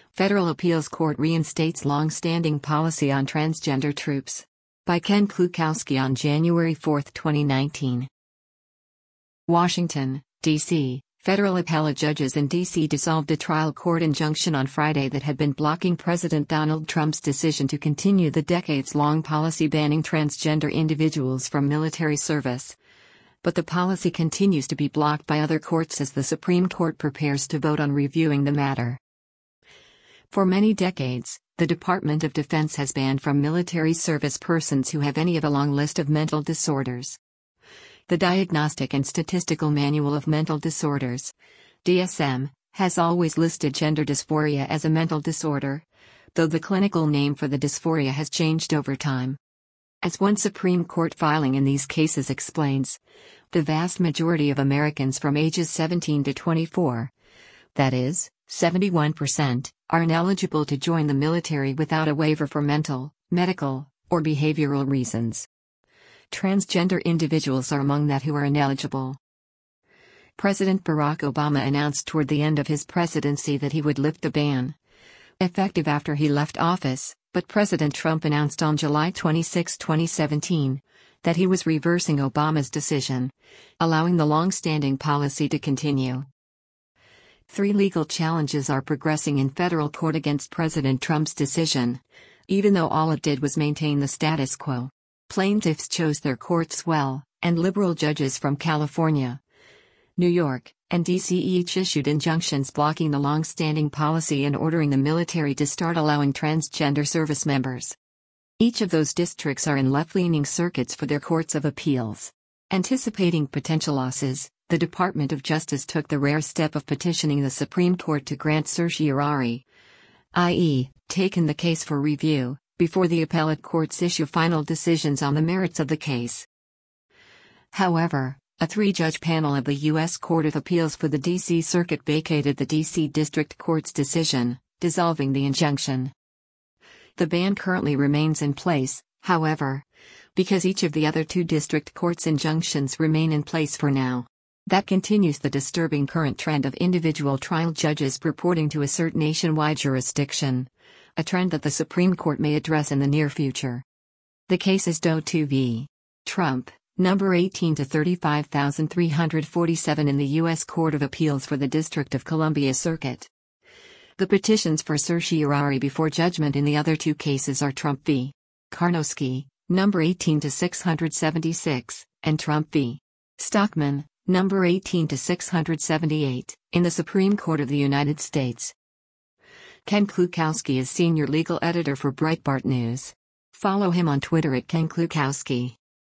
Federal Appeals Court reinstates long-standing policy on transgender troops. By Ken Klukowski on January 4, 2019. Washington, D.C. Federal appellate judges in D.C. dissolved a trial court injunction on Friday that had been blocking President Donald Trump's decision to continue the decades-long policy banning transgender individuals from military service. But the policy continues to be blocked by other courts as the Supreme Court prepares to vote on reviewing the matter. For many decades, the Department of Defense has banned from military service persons who have any of a long list of mental disorders. The Diagnostic and Statistical Manual of Mental Disorders, DSM, has always listed gender dysphoria as a mental disorder, though the clinical name for the dysphoria has changed over time. As one Supreme Court filing in these cases explains, the vast majority of Americans from ages 17 to 24, that is, 71%, are ineligible to join the military without a waiver for mental, medical, or behavioral reasons. Transgender individuals are among that who are ineligible. President Barack Obama announced toward the end of his presidency that he would lift the ban, effective after he left office, but President Trump announced on July 26, 2017, that he was reversing Obama's decision, allowing the long-standing policy to continue. 3 legal challenges are progressing in federal court against President Trump's decision, even though all it did was maintain the status quo. Plaintiffs chose their courts well, and liberal judges from California, New York, and D.C. each issued injunctions blocking the long-standing policy and ordering the military to start allowing transgender service members. Each of those districts are in left-leaning circuits for their courts of appeals. Anticipating potential losses, the Department of Justice took the rare step of petitioning the Supreme Court to grant certiorari, i.e., taken the case for review, before the appellate courts issue final decisions on the merits of the case. However, a 3-judge panel of the U.S. Court of Appeals for the D.C. Circuit vacated the D.C. District Court's decision, dissolving the injunction. The ban currently remains in place, however, because each of the other 2 district courts' injunctions remain in place for now. That continues the disturbing current trend of individual trial judges purporting to assert nationwide jurisdiction, a trend that the Supreme Court may address in the near future. The case is Doe 2 v. Trump, number 18 to 35347 in the U.S. Court of Appeals for the District of Columbia Circuit. The petitions for certiorari before judgment in the other 2 cases are Trump v. Karnowski, number 18 to 676, and Trump v. Stockman, number 18 to 678, in the Supreme Court of the United States. Ken Klukowski is senior legal editor for Breitbart News. Follow him on Twitter at Ken Klukowski.